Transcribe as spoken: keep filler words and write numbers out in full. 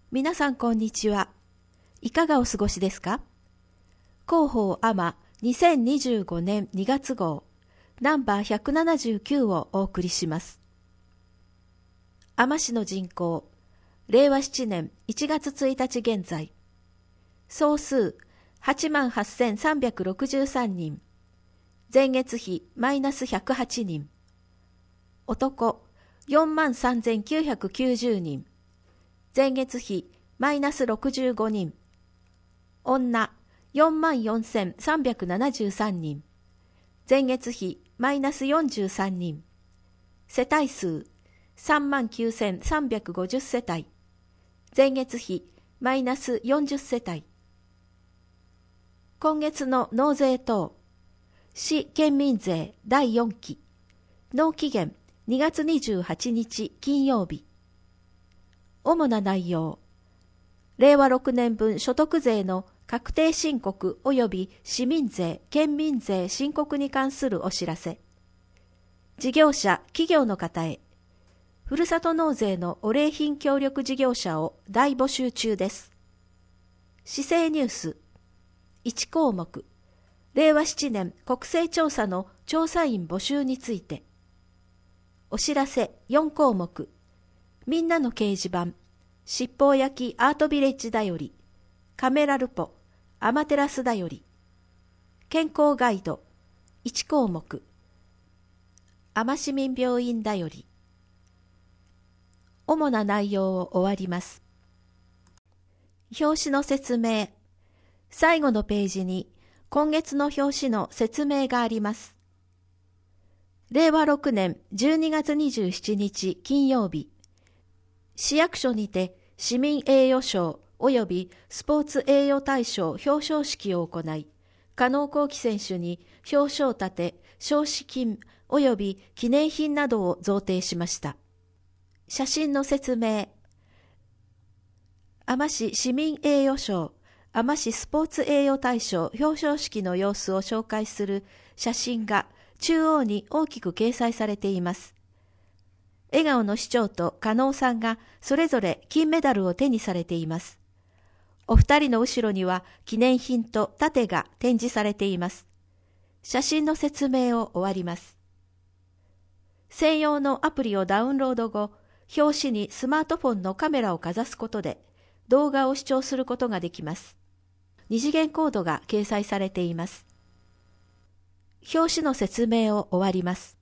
皆さんこんにちは。いかがお過ごしですか？広報アマにせんにじゅうごねんにがつ号ナンバーひゃくななじゅうきゅうをお送りします。アマ市の人口、れいわしちねんいちがつついたち現在、総数 はちまんはっせんさんびゃくろくじゅうさんにん、前月比マイナスひゃくはちにん、男よんまんさんぜんきゅうひゃくきゅうじゅうにん、前月比マイナスろくじゅうごにん、女よんまんよんせんさんびゃくななじゅうさんにん、前月比マイナスよんじゅうさんにん、世帯数さんまんきゅうせんさんびゃくごじゅう世帯、前月比マイナスよんじゅう世帯。今月の納税等、市県民税だいよんき、納期限にがつにじゅうはちにち金曜日。主な内容、れいわろくねんぶん所得税の確定申告及び市民税・県民税申告に関するお知らせ。事業者・企業の方へ、ふるさと納税のお礼品協力事業者を大募集中です。市政ニュースいちこうもく、れいわしちねん国勢調査の調査員募集について。お知らせよんこうもく、みんなの掲示板、七宝焼きアートビレッジだより、カメラルポ、アマテラスだより、健康ガイドいちこうもく、あま市民病院だより。主な内容を終わります。表紙の説明。最後のページに今月の表紙の説明があります。れいわろくねんじゅうにがつにじゅうしちにち金曜日、市役所にて市民栄誉賞及びスポーツ栄誉大賞表彰式を行い、加納幸喜選手に表彰盾、賞子金及び記念品などを贈呈しました。写真の説明。あま市市民栄誉賞、あま市スポーツ栄誉大賞表彰式の様子を紹介する写真が中央に大きく掲載されています。笑顔の市長と加納さんがそれぞれ金メダルを手にされています。お二人の後ろには記念品と盾が展示されています。写真の説明を終わります。専用のアプリをダウンロード後、表紙にスマートフォンのカメラをかざすことで動画を視聴することができます。二次元コードが掲載されています。表紙の説明を終わります。